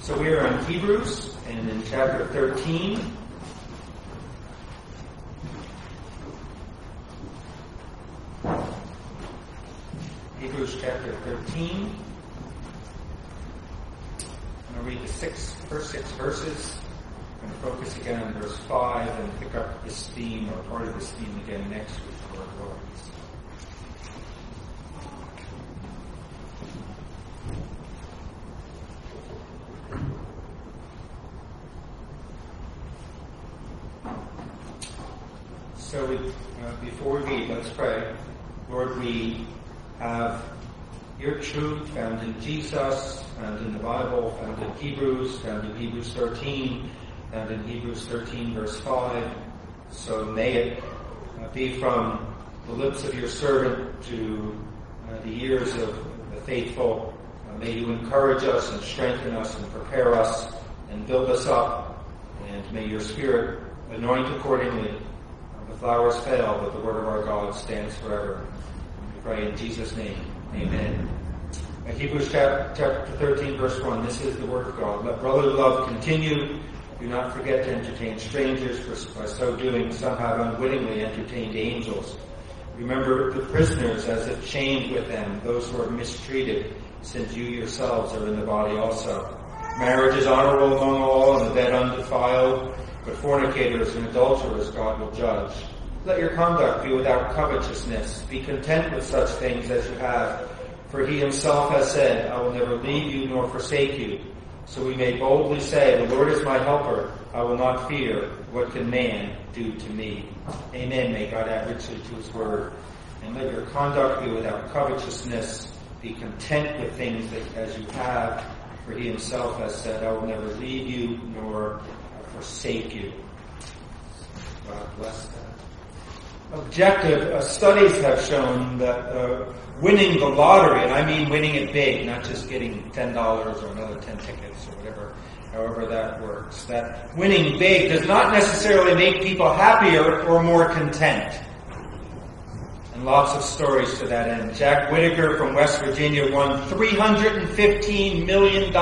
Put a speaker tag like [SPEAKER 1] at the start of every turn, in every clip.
[SPEAKER 1] So we are in Hebrews, and in chapter 13. Hebrews chapter 13. I'm going to read the first six verses. I'm going to focus again on verse 5 and pick up this theme, or part of this theme again next week, Lord willing. So before we read, let's pray. Lord, we have your truth found in Jesus, found in the Bible, found in Hebrews, found in Hebrews 13, found in Hebrews 13 verse 5. So may it be from the lips of your servant to the ears of the faithful. May you encourage us and strengthen us and prepare us and build us up. And may your Spirit anoint accordingly. The flowers fail, but the word of our God stands forever. We pray in Jesus' name. Amen. Hebrews chapter 13, verse 1. This is the word of God. Let brotherly love continue. Do not forget to entertain strangers, for by so doing some have unwittingly entertained angels. Remember the prisoners as if chained with them, those who are mistreated, since you yourselves are in the body also. Marriage is honorable among all, and the bed undefiled. But fornicators and adulterers God will judge. Let your conduct be without covetousness. Be content with such things as you have. For he himself has said, I will never leave you nor forsake you. So we may boldly say, the Lord is my helper. I will not fear. What can man do to me? Amen. May God add richly to his word. And let your conduct be without covetousness. Be content with things as you have. For he himself has said, I will never leave you nor forsake you. God bless that. Objective studies have shown that winning the lottery, and I mean winning it big, not just getting $10 or another 10 tickets or whatever, however that works, that winning big does not necessarily make people happier or more content. And lots of stories to that end. Jack Whitaker from West Virginia won $315 million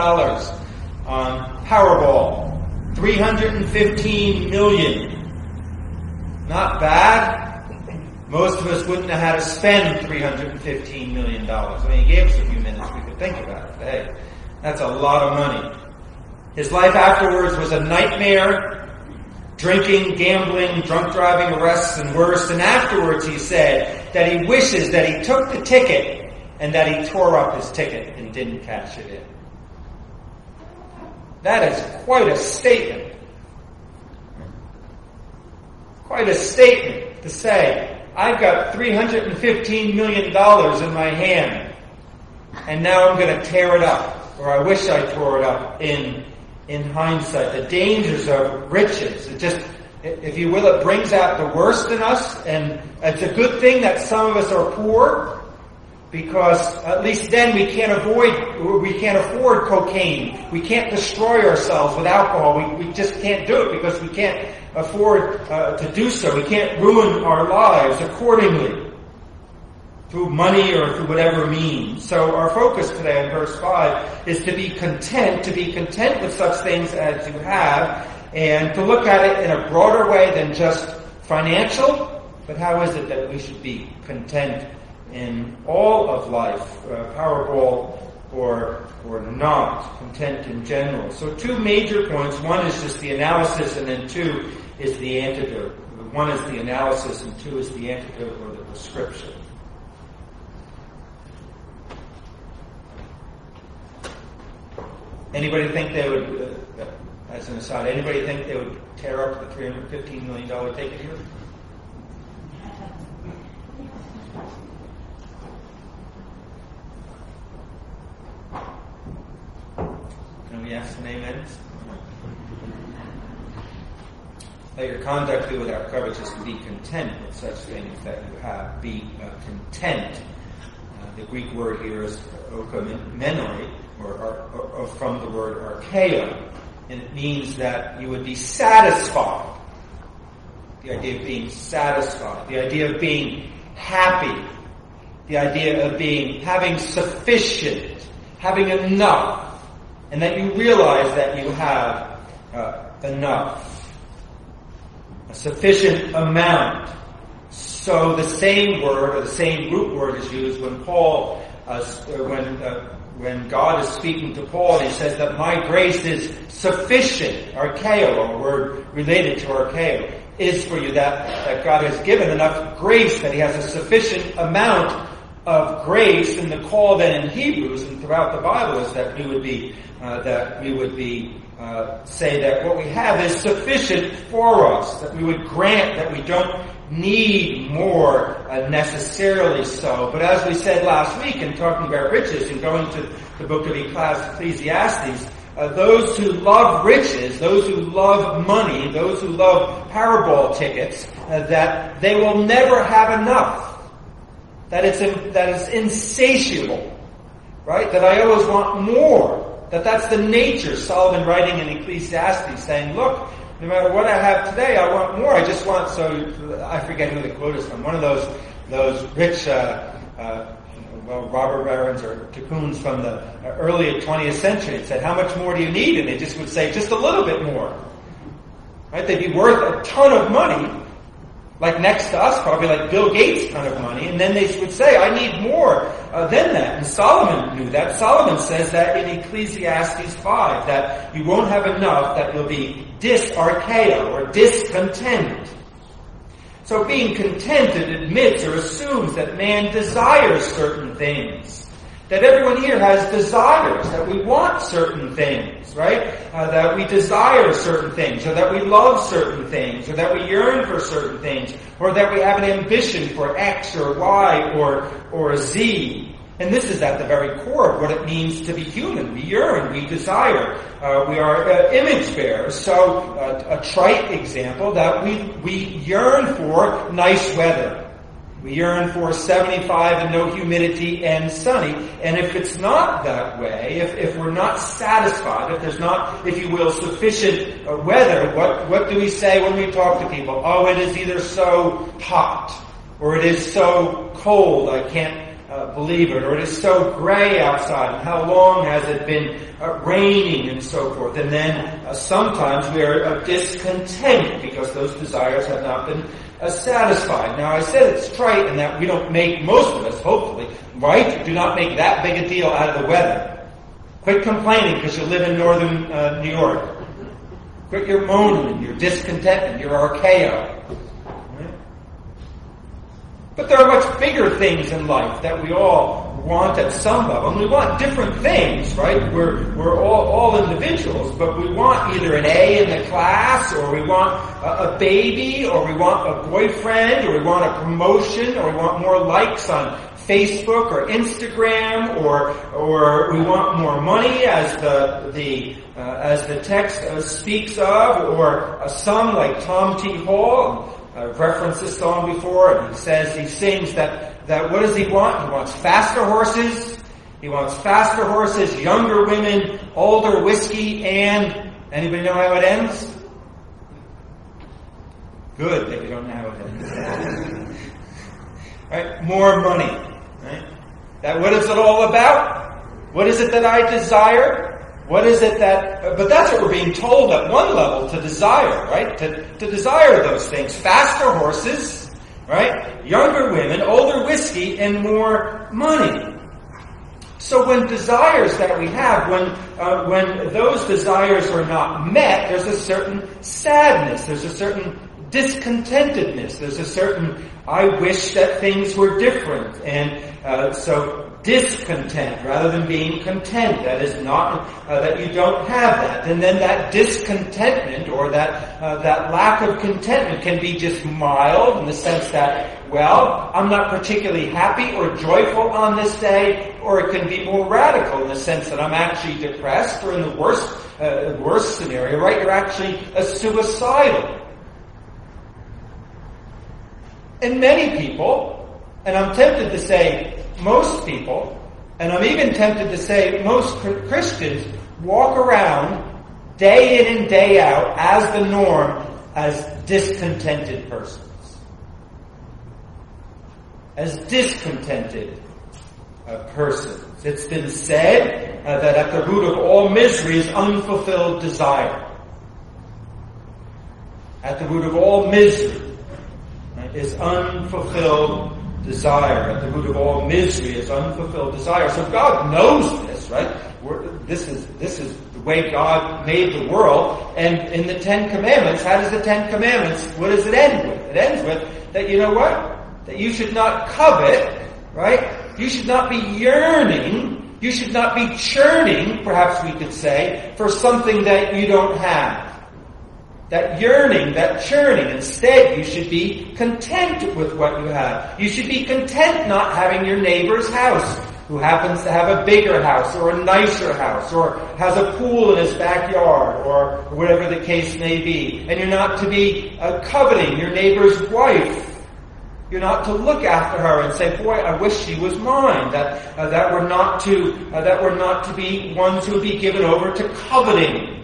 [SPEAKER 1] on Powerball. $315 million. Not bad. Most of us wouldn't know how to spend $315 million. I mean, he gave us a few minutes, we could think about it. But hey, that's a lot of money. His life afterwards was a nightmare. Drinking, gambling, drunk driving, arrests, and worse. And afterwards he said that he wishes that he took the ticket and that he tore up his ticket and didn't cash it in. That is quite a statement. Quite a statement to say, I've got $315 million in my hand, and now I'm going to tear it up, or I wish I tore it up in hindsight. The dangers of riches. It just, if you will, it brings out the worst in us, and it's a good thing that some of us are poor, because at least then we can't afford cocaine. We can't destroy ourselves with alcohol. We just can't do it because we can't afford to do so. We can't ruin our lives accordingly through money or through whatever means. So our focus today in verse 5 is to be content with such things as you have, and to look at it in a broader way than just financial, but how is it that we should be content in all of life, Powerball or not, content in general. So 2 major points. One is just the analysis, and then 2 is the antidote. 1 is the analysis, and 2 is the antidote or the prescription. Anybody think they would, as an aside, anybody think they would tear up the $315 million ticket here? Can we ask some amens? Let your conduct be without covetousness. Be content with such things that you have. Be content. The Greek word here is okamenoi, or from the word archaeo, and it means that you would be satisfied. The idea of being satisfied, the idea of being happy, the idea of having sufficient, having enough. and that you realize that you have enough, a sufficient amount. So the same word, or the same root word, is used when Paul, when God is speaking to Paul, and he says that my grace is sufficient. Archeo, a word related to archeo, is for you, that God has given enough grace, that he has a sufficient amount of grace. And the call then in Hebrews and throughout the Bible is that we would be say that what we have is sufficient for us, that we would grant that we don't need more necessarily so. But as we said last week in talking about riches and going to the book of Ecclesiastes, those who love riches, those who love money, those who love Powerball tickets, that they will never have enough. That it's insatiable, right? That I always want more. That's the nature. Solomon writing in Ecclesiastes saying, look, no matter what I have today, I want more. I just want, so I forget who the quote is from. One of those rich, robber barons or tycoons from the early 20th century said, how much more do you need? And they just would say, just a little bit more. Right? They'd be worth a ton of money, like next to us, probably like Bill Gates' ton of money, and then they would say, I need more than that. And Solomon knew that. Solomon says that in Ecclesiastes 5, that you won't have enough, that you'll be disarcheo, or discontent. So being contented admits or assumes that man desires certain things. That everyone here has desires, that we want certain things, right? That we desire certain things, or that we love certain things, or that we yearn for certain things, or that we have an ambition for X or Y or Z. And this is at the very core of what it means to be human. We yearn, we desire, we are image bearers. So a trite example, that we yearn for nice weather. We yearn for 75 and no humidity and sunny. And if it's not that way, if we're not satisfied, if there's not, if you will, sufficient weather, what do we say when we talk to people? Oh, it is either so hot, or it is so cold, I can't believe it, or it is so gray outside, and how long has it been raining, and so forth. And then sometimes we are discontent because those desires have not been satisfied. Now, I said it's trite in that we don't make, most of us, hopefully, right, do not make that big a deal out of the weather. Quit complaining because you live in northern New York. Quit your moaning, your discontentment, your archeo. But there are much bigger things in life that we all want at some level. And we want different things, right? We're all individuals, but we want either an A in the class, or we want a baby, or we want a boyfriend, or we want a promotion, or we want more likes on Facebook or Instagram, or we want more money, as the text speaks of, or a song like Tom T. Hall. I've referenced this song before, and he sings that what does he want? He wants faster horses. He wants faster horses, younger women, older whiskey, and anybody know how it ends? Good that we don't know how it ends. Right? More money. Right? What is it all about? What is it that I desire? What is it but that's what we're being told at one level to desire, right? To desire those things. Faster horses, right? Younger women, older whiskey, and more money. So when desires that we have, when those desires are not met, there's a certain sadness, there's a certain discontentedness, there's a certain, I wish that things were different, and so discontent rather than being content. That is not that you don't have that. And then that discontentment, or that lack of contentment, can be just mild in the sense that, well, I'm not particularly happy or joyful on this day, or it can be more radical in the sense that I'm actually depressed, or in the worst scenario, right, you're actually suicidal. And many people, and I'm tempted to say most people, and I'm even tempted to say most Christians, walk around day in and day out as the norm as discontented persons. As discontented persons. It's been said that at the root of all misery is unfulfilled desire. At the root of all misery is unfulfilled desire. At the root of all misery is unfulfilled desire. So God knows this, right? This is the way God made the world. And in the Ten Commandments, how does the Ten Commandments, what does it end with? It ends with that, you know what? That you should not covet, right? You should not be yearning. You should not be churning, perhaps we could say, for something that you don't have. That yearning, that churning. Instead, you should be content with what you have. You should be content not having your neighbor's house, who happens to have a bigger house or a nicer house or has a pool in his backyard or whatever the case may be. And you're not to be coveting your neighbor's wife. You're not to look after her and say, "Boy, I wish she was mine." That we're not to be ones who would be given over to coveting.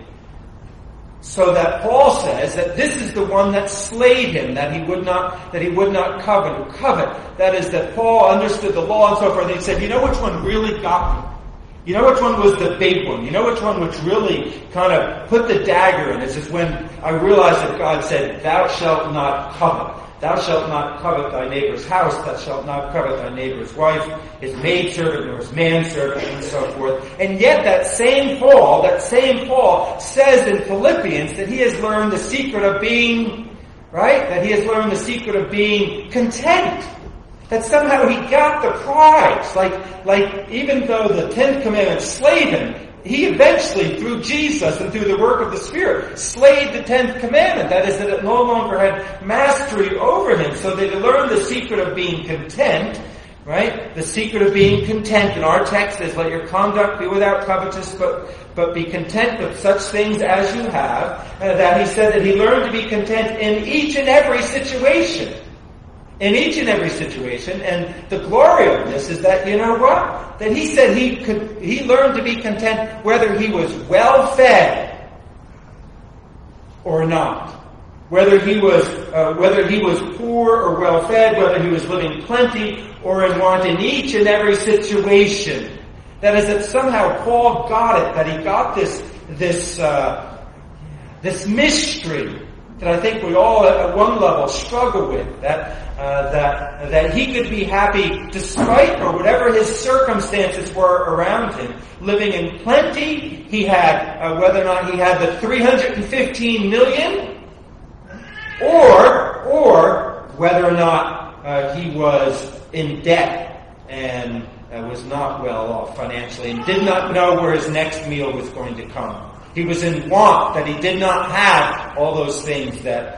[SPEAKER 1] So that Paul says that this is the one that slayed him, that he would not covet. That is, that Paul understood the law and so forth. And he said, you know which one really got me? You know which one was the big one? You know which one which really kind of put the dagger in? This is when I realized that God said, "Thou shalt not covet. Thou shalt not covet thy neighbor's house, thou shalt not covet thy neighbor's wife, his maidservant, nor his manservant," and so forth. And yet that same Paul says in Philippians that he has learned the secret of being, right? That he has learned the secret of being content. That somehow he got the prize. Like even though the 10th commandment slayed him, he eventually, through Jesus and through the work of the Spirit, slayed the 10th commandment. That is, that it no longer had mastery over him. So they learned the secret of being content, right? The secret of being content in our text is, "Let your conduct be without covetousness, but be content with such things as you have." That he said that he learned to be content in each and every situation. In each and every situation. And the glory of this is that, you know what? That he said he learned to be content whether he was well fed or not. Whether he was poor or well fed, whether he was living plenty or in want, in each and every situation. That is, that somehow Paul got it, that he got this mystery that I think we all at one level struggle with, that he could be happy despite or whatever his circumstances were around him, living in plenty. He had, whether or not he had the 315 million, or whether or not he was in debt and was not well off financially and did not know where his next meal was going to come. He was in want, that he did not have all those things that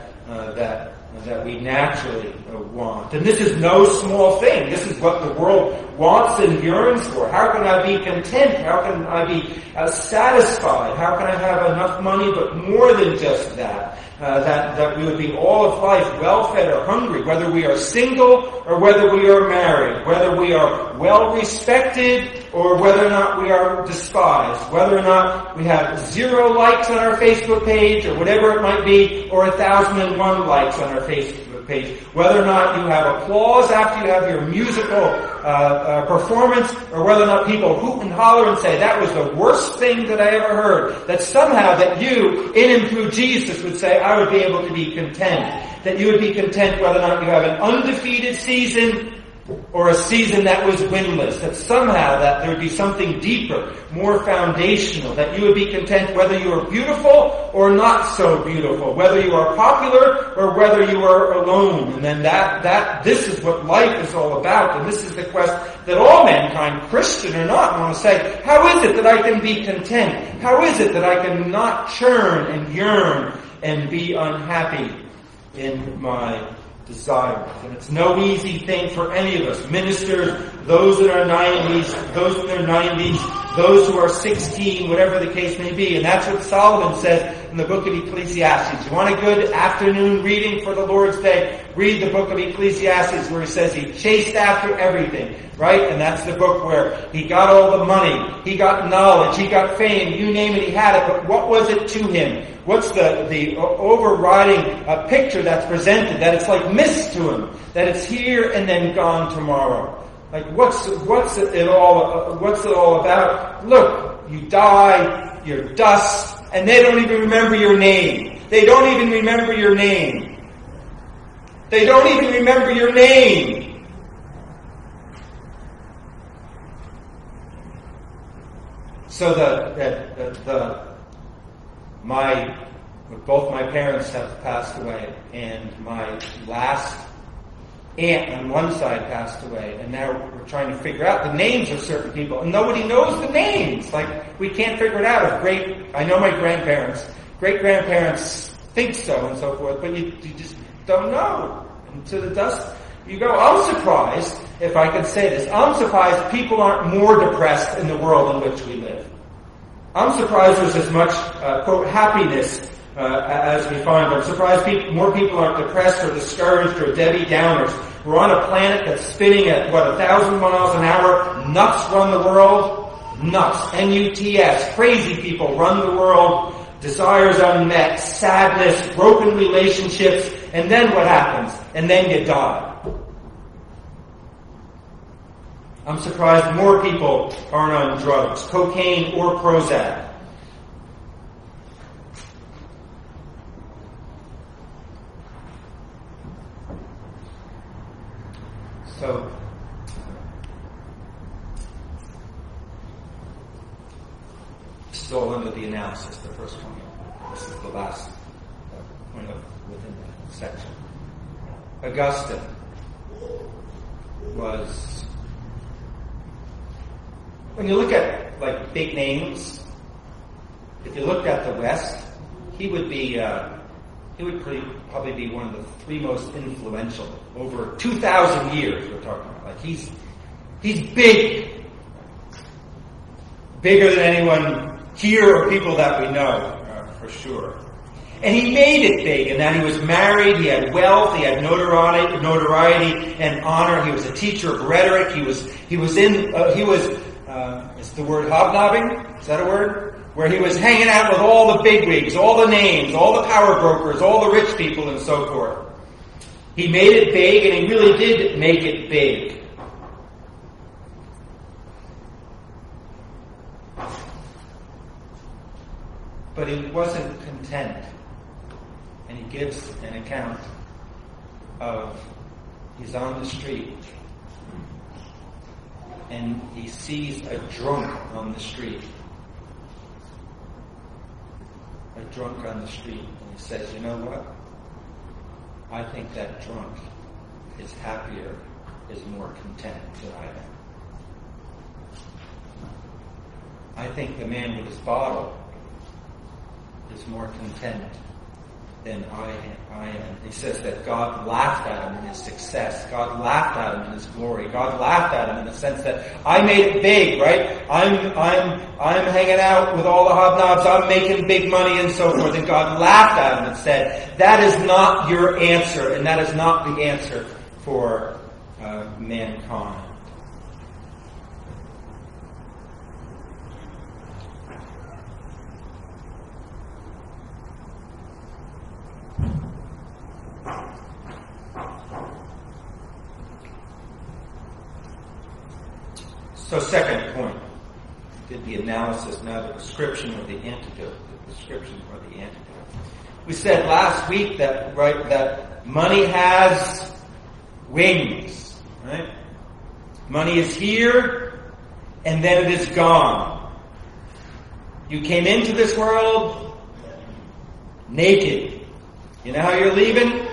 [SPEAKER 1] we naturally want. And this is no small thing. This is what the world wants and yearns for. How can I be content? How can I be satisfied? How can I have enough money, but more than just that? That we would be all of life well-fed or hungry, whether we are single or whether we are married, whether we are well-respected or whether or not we are despised, whether or not we have 0 likes on our Facebook page or whatever it might be, or 1,001 likes on our Facebook page, whether or not you have applause after you have your musical performance, or whether or not people hoot and holler and say, "That was the worst thing that I ever heard," that somehow that you, in and through Jesus, would say, "I would be able to be content." That you would be content whether or not you have an undefeated season or a season that was winless. That somehow that there would be something deeper, more foundational. That you would be content whether you are beautiful or not so beautiful. Whether you are popular or whether you are alone. And then this is what life is all about. And this is the quest that all mankind, Christian or not, want to say, how is it that I can be content? How is it that I can not churn and yearn and be unhappy in my desires? And it's no easy thing for any of us. Ministers, those in our 90s, those in their 90s, those who are 16, whatever the case may be. And that's what Solomon says in the book of Ecclesiastes. You want a good afternoon reading for the Lord's Day? Read the book of Ecclesiastes, where he says he chased after everything, right? And that's the book where he got all the money, he got knowledge, he got fame, you name it, he had it. But what was it to him? What's the overriding picture that's presented? That it's like mist to him. That it's here and then gone tomorrow. Like, what's it all about? Look, you die, you're dust, and they don't even remember your name. They don't even remember your name. They don't even remember your name. So both my parents have passed away, and my last aunt on one side passed away, and now we're trying to figure out the names of certain people, and nobody knows the names. Like, we can't figure it out. I know my grandparents, great-grandparents think so and so forth, but you just don't know. And to the dust you go. I'm surprised, if I can say this, I'm surprised people aren't more depressed in the world in which we live. I'm surprised there's as much, quote, happiness as we find. I'm surprised more people aren't depressed or discouraged or Debbie Downers. We're on a planet that's spinning at, 1,000 miles an hour. Nuts run the world. Nuts. N-U-T-S. Crazy people run the world. Desires unmet. Sadness. Broken relationships. And then what happens? And then you die. I'm surprised more people aren't on drugs, cocaine or Prozac. So, still under the analysis, the first one. This is the last point within that section. Augustine was, when you look at like big names, if you looked at the West, he would probably be one of the three most influential over 2,000 years. We're talking about, like he's big, bigger than anyone here or people that we know for sure. And he made it big in that he was married, he had wealth, he had notoriety and honor. He was a teacher of rhetoric. He was is the word hobnobbing? Is that a word? Where he was hanging out with all the bigwigs, all the names, all the power brokers, all the rich people, and so forth. He made it big, and he really did make it big. But he wasn't content. And he gives an account of, he's on the street, and he sees a drunk on the street. A drunk on the street, and he says, you know what? I think that drunk is happier, is more content than I am. I think the man with his bottle is more content than I am. He says that God laughed at him in his success. God laughed at him in his glory. God laughed at him in the sense that I made it big, right? I'm hanging out with all the hobnobs. I'm making big money and so forth. And God laughed at him and said, that is not your answer, and that is not the answer for mankind. So second point, did the analysis, now the prescription or the antidote. The prescription or the antidote. We said last week that money has wings, right? Money is here, and then it is gone. You came into this world naked. You know how you're leaving?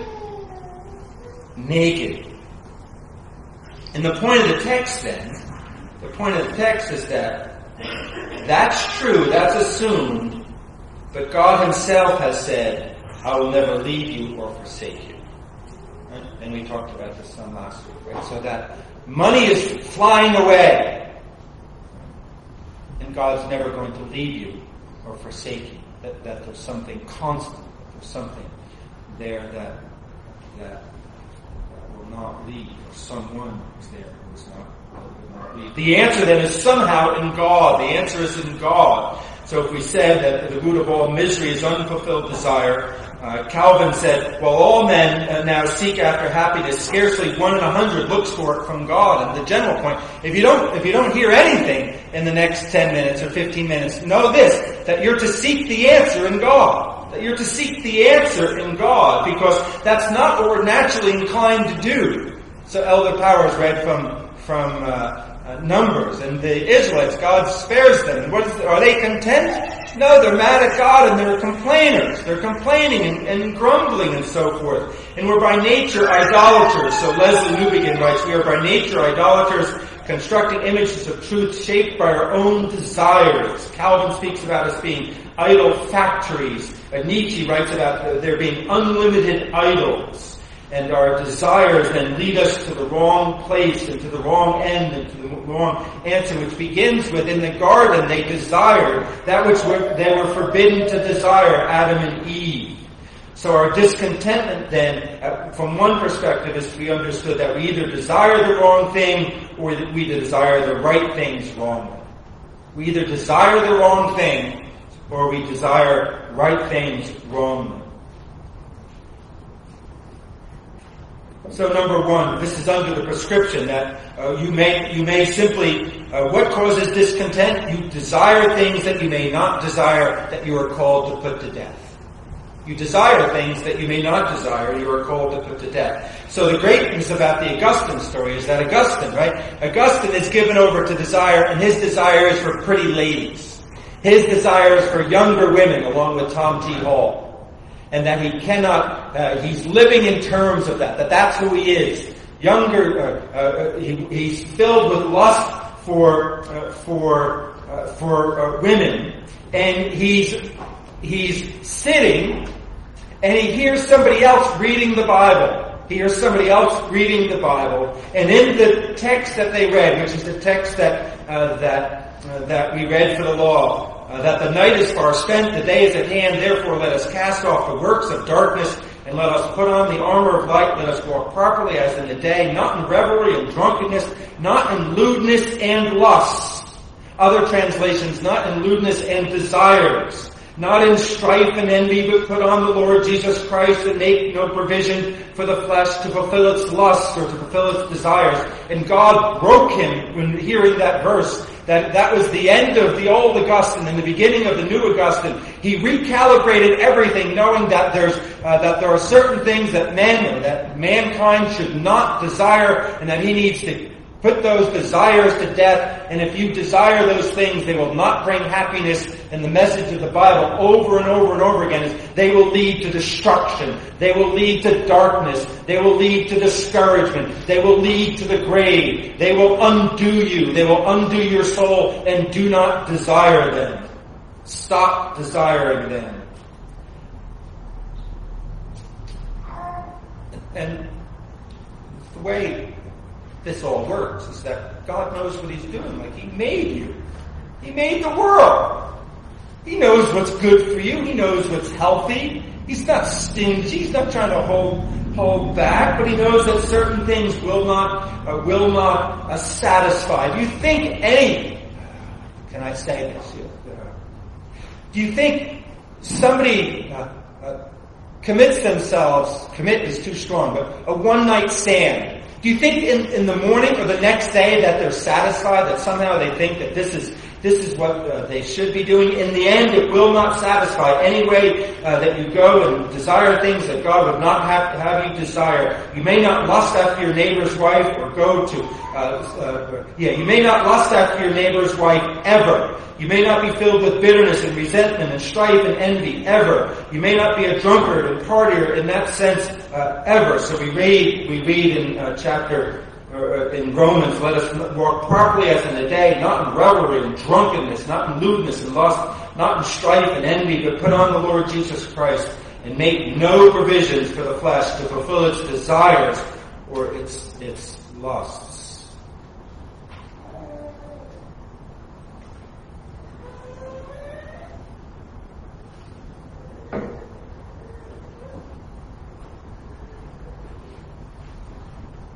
[SPEAKER 1] Naked. And the point of the text then, the point of the text is that that's true, that's assumed, but God himself has said, I will never leave you or forsake you. Right? And we talked about this some last week, right? So that money is flying away, and God's never going to leave you or forsake you. That there's something constant, that there's something there that will not leave, or someone is there who is not. The answer then is somehow in God. The answer is in God. So if we said that the root of all misery is unfulfilled desire, Calvin said, well, all men now seek after happiness. Scarcely 1 in 100 looks for it from God. And the general point, if you don't hear anything in the next 10 minutes or 15 minutes, know this, that you're to seek the answer in God. That you're to seek the answer in God, because that's not what we're naturally inclined to do. So Elder Powers read from Numbers, and the Israelites, God spares them. And are they content? No, they're mad at God and they're complainers. They're complaining and grumbling and so forth. And we're by nature idolaters. So Leslie Newbegin writes, we are by nature idolaters, constructing images of truth shaped by our own desires. Calvin speaks about us being idol factories. Nietzsche writes about there being unlimited idols. And our desires then lead us to the wrong place and to the wrong end and to the wrong answer, which begins with, in the garden they desired that which they were forbidden to desire, Adam and Eve. So our discontentment then, from one perspective, is to be understood that we either desire the wrong thing or that we desire the right things wrongly. We either desire the wrong thing or we desire right things wrongly. So number one, this is under the prescription that you may simply, what causes discontent? You desire things that you may not desire, that you are called to put to death. You desire things that you may not desire, you are called to put to death. So the greatness about the Augustine story is that Augustine is given over to desire, and his desire is for pretty ladies. His desire is for younger women, along with Tom T. Hall. And that he cannot, he's living in terms of that's who he is. He's filled with lust for women, and he's sitting, and he hears somebody else reading the Bible. And in the text that they read, which is the text that we read for the law, that the night is far spent, the day is at hand, therefore let us cast off the works of darkness, and let us put on the armor of light. Let us walk properly as in the day, not in revelry and drunkenness, not in lewdness and lusts. Other translations, not in lewdness and desires, not in strife and envy, but put on the Lord Jesus Christ, and make no provision for the flesh to fulfill its lusts or to fulfill its desires. And God broke him when hearing that verse. That was the end of the old Augustine and the beginning of the new Augustine. He recalibrated everything, knowing that there are certain things that mankind should not desire, and that he needs to put those desires to death. And if you desire those things, they will not bring happiness. And the message of the Bible over and over and over again is they will lead to destruction. They will lead to darkness. They will lead to discouragement. They will lead to the grave. They will undo you. They will undo your soul, and do not desire them. Stop desiring them. And the way this all works is that God knows what he's doing. Like, he made you. He made the world. He knows what's good for you. He knows what's healthy. He's not stingy. He's not trying to hold back, but he knows that certain things will not satisfy. Do you think can I say this? Do you think somebody commit is too strong, but a one-night stand? Do you think in the morning or the next day that they're satisfied, that somehow they think that this is what they should be doing? In the end, it will not satisfy. Any way that you go and desire things that God would not have you desire. You may not lust after your neighbor's wife or go to, you may not lust after your neighbor's wife ever. You may not be filled with bitterness and resentment and strife and envy ever. You may not be a drunkard and partier in that sense ever. So we read in in Romans, let us walk properly as in the day, not in revelry and drunkenness, not in lewdness and lust, not in strife and envy, but put on the Lord Jesus Christ, and make no provisions for the flesh to fulfill its desires or its lusts.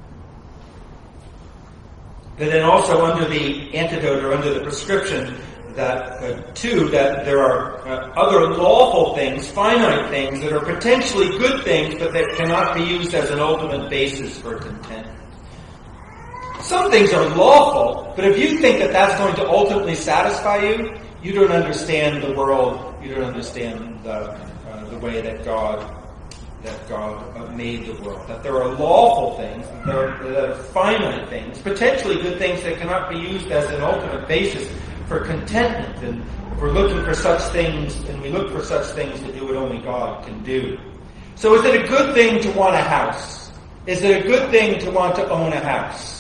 [SPEAKER 1] But then also under the antidote or under the prescription, Two, that there are other lawful things, finite things, that are potentially good things, but that cannot be used as an ultimate basis for contentment. Some things are lawful, but if you think that that's going to ultimately satisfy you, you don't understand the world, you don't understand the way that God made the world. That there are lawful things, that there are finite things, potentially good things that cannot be used as an ultimate basis for contentment. And if we're looking for such things, and we look for such things to do what only God can do. So is it a good thing to want a house? Is it a good thing to want to own a house?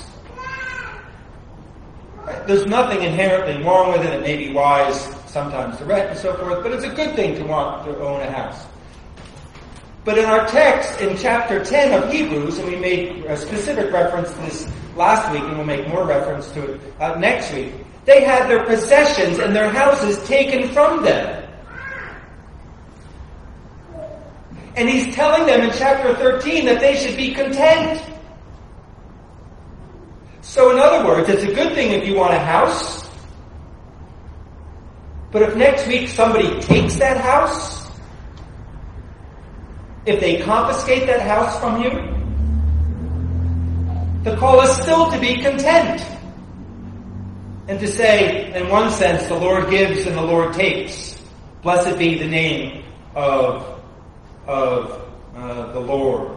[SPEAKER 1] There's nothing inherently wrong with it. It may be wise sometimes to rent and so forth, but it's a good thing to want to own a house. But in our text, in chapter 10 of Hebrews, and we made a specific reference to this last week, and we'll make more reference to it next week, they had their possessions and their houses taken from them. And he's telling them in chapter 13 that they should be content. So in other words, it's a good thing if you want a house, but if next week somebody takes that house, if they confiscate that house from you, the call is still to be content. And to say, in one sense, the Lord gives and the Lord takes. Blessed be the name of the Lord.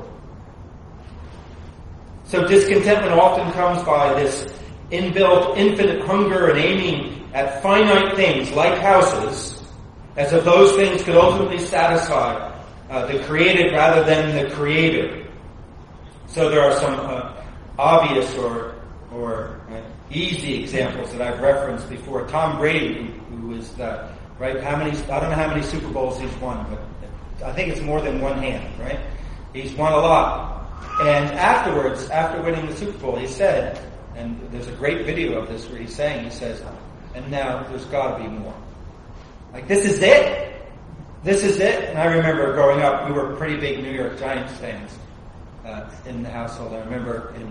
[SPEAKER 1] So discontentment often comes by this inbuilt infinite hunger and aiming at finite things like houses, as if those things could ultimately satisfy the created rather than the creator. So there are some obvious or easy examples that I've referenced before. Tom Brady, who is right? I don't know how many Super Bowls he's won, but I think it's more than one hand, right? He's won a lot. And afterwards, after winning the Super Bowl, he said, and there's a great video of this where he says, and now there's got to be more. Like, this is it? This is it? And I remember growing up, we were pretty big New York Giants fans in the household. I remember in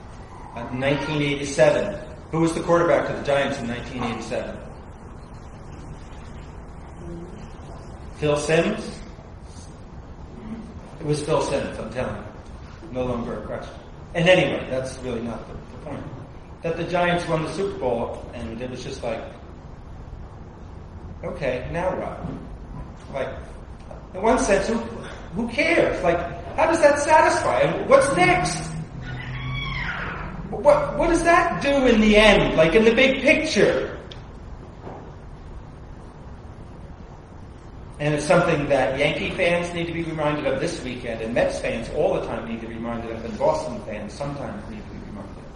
[SPEAKER 1] 1987. Who was the quarterback of the Giants in 1987? Phil Simms? It was Phil Simms, I'm telling you. No longer a question. And anyway, that's really not the point. That the Giants won the Super Bowl, and it was just like, okay, now what? Like, in one sense, who cares? Like, how does that satisfy? And what's next? What does that do in the end? Like, in the big picture? And it's something that Yankee fans need to be reminded of this weekend, and Mets fans all the time need to be reminded of, and Boston fans sometimes need to be reminded of.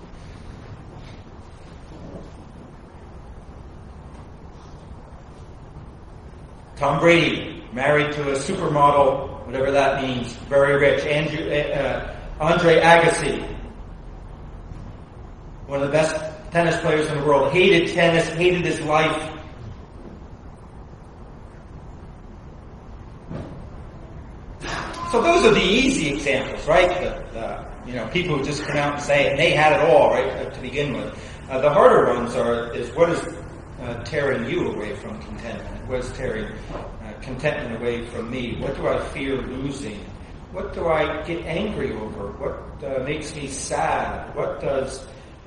[SPEAKER 1] Tom Brady, married to a supermodel, whatever that means, very rich. Andre Agassi, one of the best tennis players in the world, hated tennis, hated his life. So those are the easy examples, right? People who just come out and say it, and they had it all, right, to begin with. The harder ones is what is tearing you away from contentment? What is tearing contentment away from me? What do I fear losing? What do I get angry over? What makes me sad? What is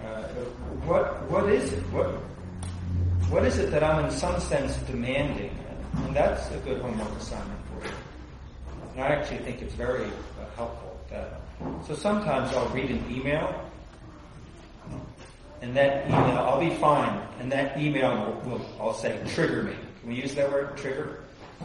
[SPEAKER 1] it? What is it that I'm in some sense demanding? And that's a good homework assignment for you. And I actually think it's very helpful. So sometimes I'll read an email, and that email, I'll be fine, and that email will I'll say, trigger me. Can we use that word, trigger?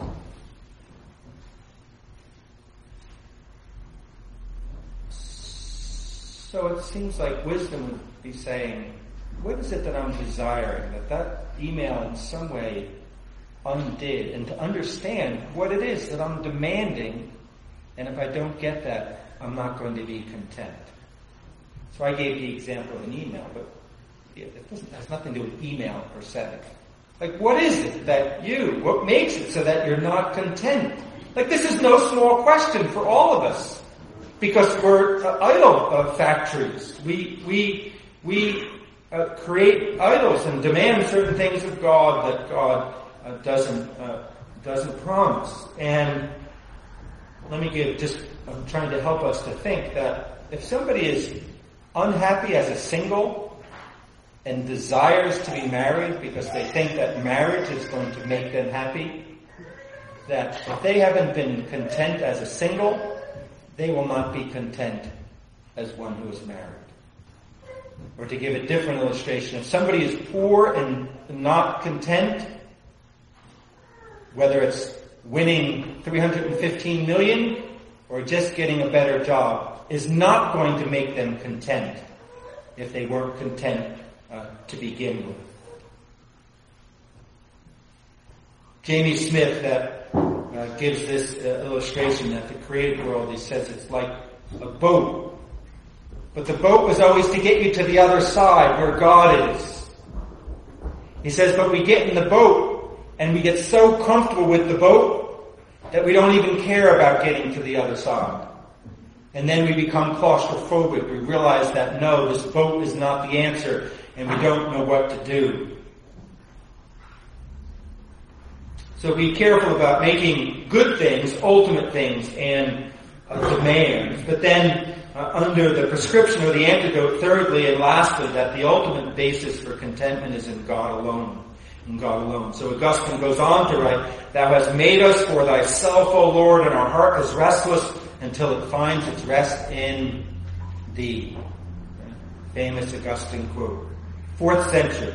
[SPEAKER 1] So it seems like wisdom would be saying, what is it that I'm desiring? That email in some way undid, and to understand what it is that I'm demanding, and if I don't get that, I'm not going to be content. So I gave the example of an email, but it has nothing to do with email per se. Like, what is it what makes it so that you're not content? Like, this is no small question for all of us, because we're idol factories. We create idols and demand certain things of God that God doesn't promise. And let me I'm trying to help us to think that if somebody is unhappy as a single and desires to be married because they think that marriage is going to make them happy, that if they haven't been content as a single, they will not be content as one who is married. Or to give a different illustration, if somebody is poor and not content, whether it's winning 315 million or just getting a better job, is not going to make them content if they weren't content to begin with. Jamie Smith gives this illustration that the created world, he says it's like a boat. But the boat was always to get you to the other side where God is. He says, but we get in the boat and we get so comfortable with the boat that we don't even care about getting to the other side. And then we become claustrophobic. We realize that no, this boat is not the answer and we don't know what to do. So be careful about making good things, ultimate things, and demands. But then under the prescription or the antidote, thirdly and lastly, that the ultimate basis for contentment is in God alone. In God alone. So Augustine goes on to write, Thou hast made us for thyself, O Lord, and our heart is restless until it finds its rest in thee. Famous Augustine quote. 4th century.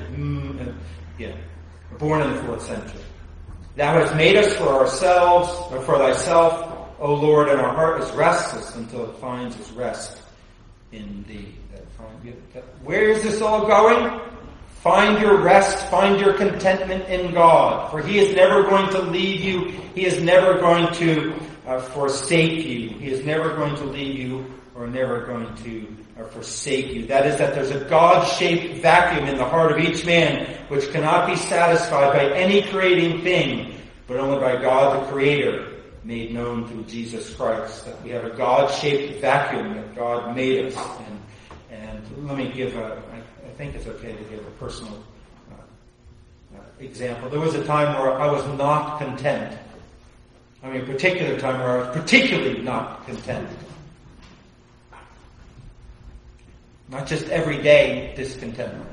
[SPEAKER 1] Born in the 4th century. Thou hast made us for ourselves, or for thyself, O Lord, and our heart is restless until it finds its rest in thee. Where is this all going? Find your rest, find your contentment in God. For He is never going to leave you. He is never going to forsake you. He is never going to leave you or never going to forsake you. That is, that there's a God-shaped vacuum in the heart of each man which cannot be satisfied by any creating thing, but only by God the Creator, made known through Jesus Christ. That we have a God-shaped vacuum that God made us. And let me give I think it's okay to give a personal example. There was a time where I was not content. I mean, a particular time where I was particularly not content. Not just everyday discontentment.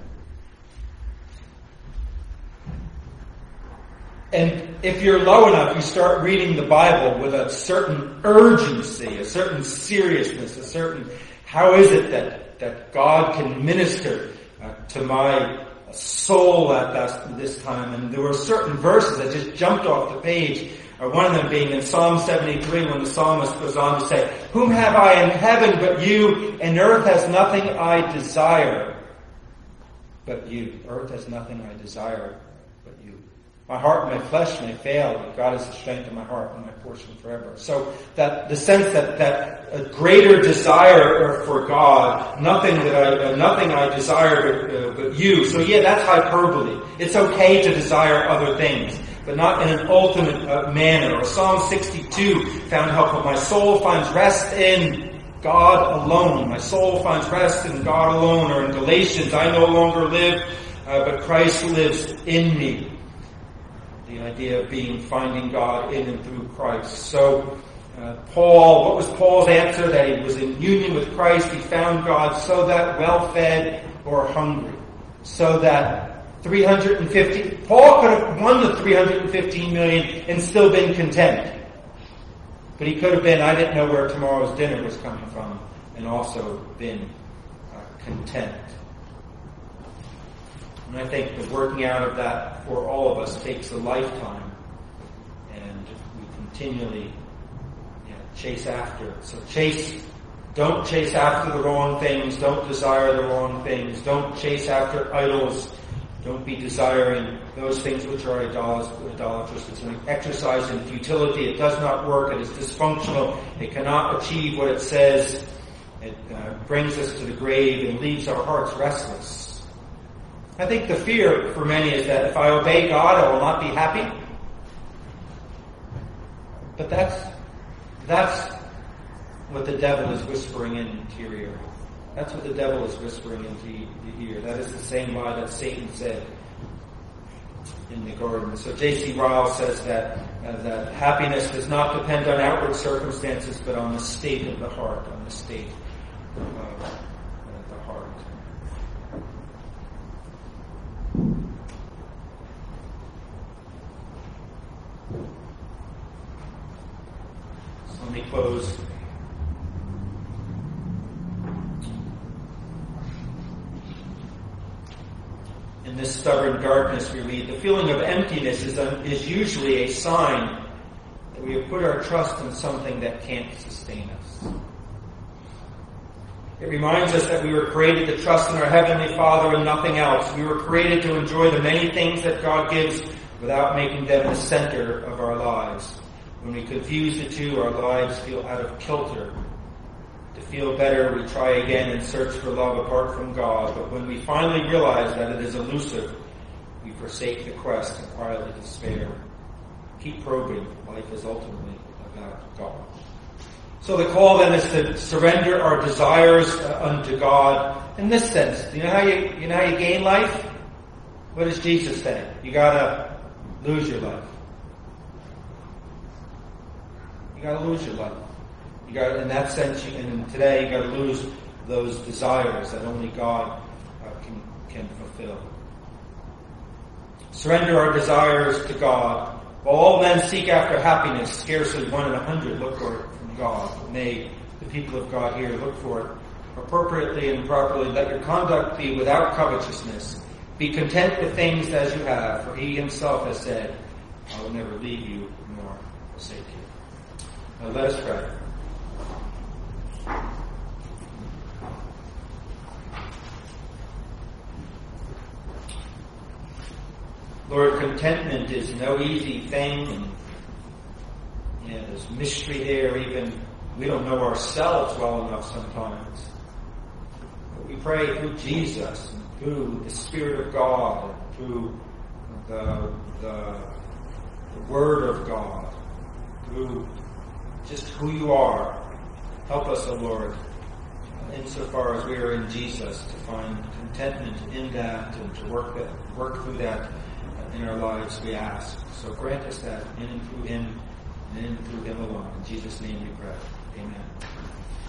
[SPEAKER 1] And if you're low enough, you start reading the Bible with a certain urgency, a certain seriousness, how is it that God can minister to my soul at this time? And there were certain verses that just jumped off the page. One of them being in Psalm 73, when the psalmist goes on to say, Whom have I in heaven but you, and earth has nothing I desire but you. Earth has nothing I desire but you. My heart and my flesh may fail, but God is the strength of my heart and my portion forever. So that the sense that a greater desire for God, nothing I desire but you. So that's hyperbole. It's okay to desire other things, but not in an ultimate manner. Or Psalm 62 found helpful. My soul finds rest in God alone. My soul finds rest in God alone. Or in Galatians, I no longer live, but Christ lives in me. The idea of finding God in and through Christ. So, what was Paul's answer? That he was in union with Christ. He found God so that well-fed or hungry. So that 350, Paul could have won the 315 million and still been content. But he could have been, I didn't know where tomorrow's dinner was coming from, and also been content. And I think the working out of that for all of us takes a lifetime. And we continually chase after it. So don't chase after the wrong things. Don't desire the wrong things. Don't chase after idols. Don't be desiring those things which are idolatrous. It's an exercise in futility. It does not work. It is dysfunctional. It cannot achieve what it says. It brings us to the grave and leaves our hearts restless. I think the fear for many is that if I obey God, I will not be happy. But that's what the devil is whispering into your ear. That's what the devil is whispering into your ear. That is the same lie that Satan said in the garden. So J.C. Ryle says that happiness does not depend on outward circumstances, but on the state of the heart, on the state of the heart. So let me close. In this stubborn darkness, we read, the feeling of emptiness is usually a sign that we have put our trust in something that can't sustain us. It reminds us that we were created to trust in our Heavenly Father and nothing else. We were created to enjoy the many things that God gives without making them the center of our lives. When we confuse the two, our lives feel out of kilter. To feel better, we try again and search for love apart from God. But when we finally realize that it is elusive, we forsake the quest and quietly despair. Keep probing. Life is ultimately about God. So the call then is to surrender our desires unto God. In this sense, you know how you gain life? What does Jesus say? You gotta lose your life. You gotta lose your life. You got, in that sense, and today you got to lose those desires that only God can fulfill. Surrender our desires to God. While all men seek after happiness, scarcely 1 in 100 look for it from God. May the people of God here look for it appropriately and properly. Let your conduct be without covetousness. Be content with things as you have, for He Himself has said, I will never leave you nor forsake you. Now let us pray. Lord, contentment is no easy thing, and there's mystery there. Even we don't know ourselves well enough sometimes. But we pray through Jesus, and through the Spirit of God, and through the Word of God, through just who you are. Help us, O Lord, insofar as we are in Jesus, to find contentment in that and to work through that in our lives, we ask. So grant us that in and through Him and in and through Him alone. In Jesus' name we pray. Amen.